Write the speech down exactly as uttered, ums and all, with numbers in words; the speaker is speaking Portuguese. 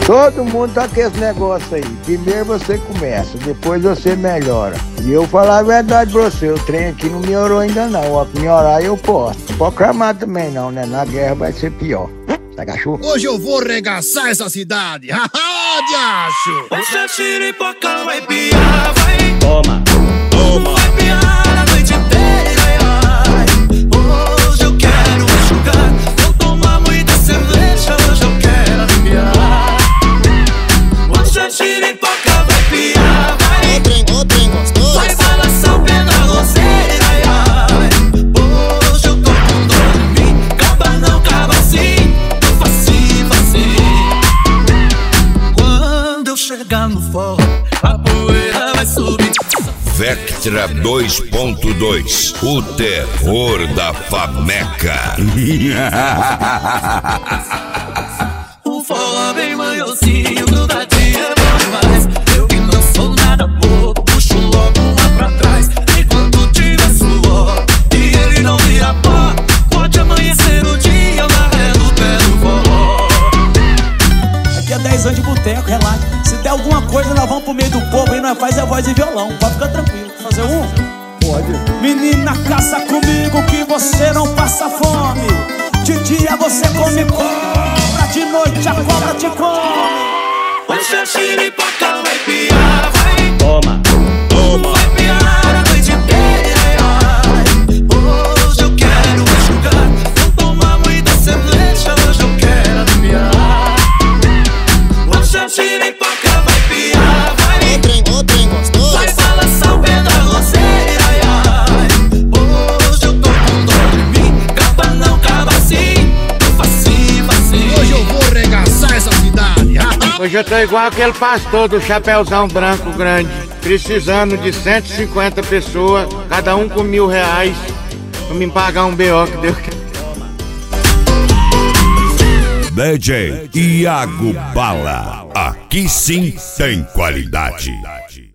Todo mundo tá com esse negócio aí. Primeiro você começa, depois você melhora. E eu falar a verdade pra você, o trem aqui não melhorou ainda não. Ó, melhorar eu posso. Não pode clamar também não, né? Na guerra vai ser pior. Tá cachorro? Hoje eu vou regaçar essa cidade. Haha, diacho! Hoje a xiripoca vai piar, vai. Toma, toma. Vai piar a noite inteira, ai. Hoje eu quero enxugar. Vou tomar muita cerveja, hoje eu quero aliviar. Hoje a xiripoca vai piar, vai. O trem, o trem gostoso. Vai balançar o pé na roseira, ai, ai. Hoje eu tô com dor em mim. Caba não, caba assim. Eu facinho, facinho. Quando eu chegar no forró, a poeira vai subir. Vectra dois ponto dois, o terror da Fameca. O forró bem manhozinho, grudadinho é bom demais. Eu que não sou nada bobo, puxo logo lá pra trás. Enquanto tiver suor e ele não vira pó, pode amanhecer o dia amarrando o pé do forró. Aqui é dez anos de boteco, relaxa. Se der alguma coisa, nós vamos pro meio do povo e nós faz a voz e violão. Pode ficar tranquilo. Fazer um? Pode. Menina, caça comigo que você não passa fome. De dia você come cobra, de noite a cobra te come. Hoje a xiripoca vai piar, vai. Toma, toma. Vai piar a noite inteira, ai. Hoje eu quero enxugar. Vou tomar muita cerveja, hoje eu quero aliviar. Hoje a xiripoca vai piar, vai. O trem, o trem gostoso. Vai balançar o pé na roseira, ai, ai. Hoje eu tô com dor em mim. Caba não, caba assim. Eu facinho, facinho. Hoje eu vou regaçar essa cidade. Haha. Hoje eu tô igual aquele pastor do chapéuzão branco grande, precisando de cento e cinquenta pessoas, cada um com mil reais, pra me pagar um B O que deu. D J Iago Bala. Aqui sim tem qualidade.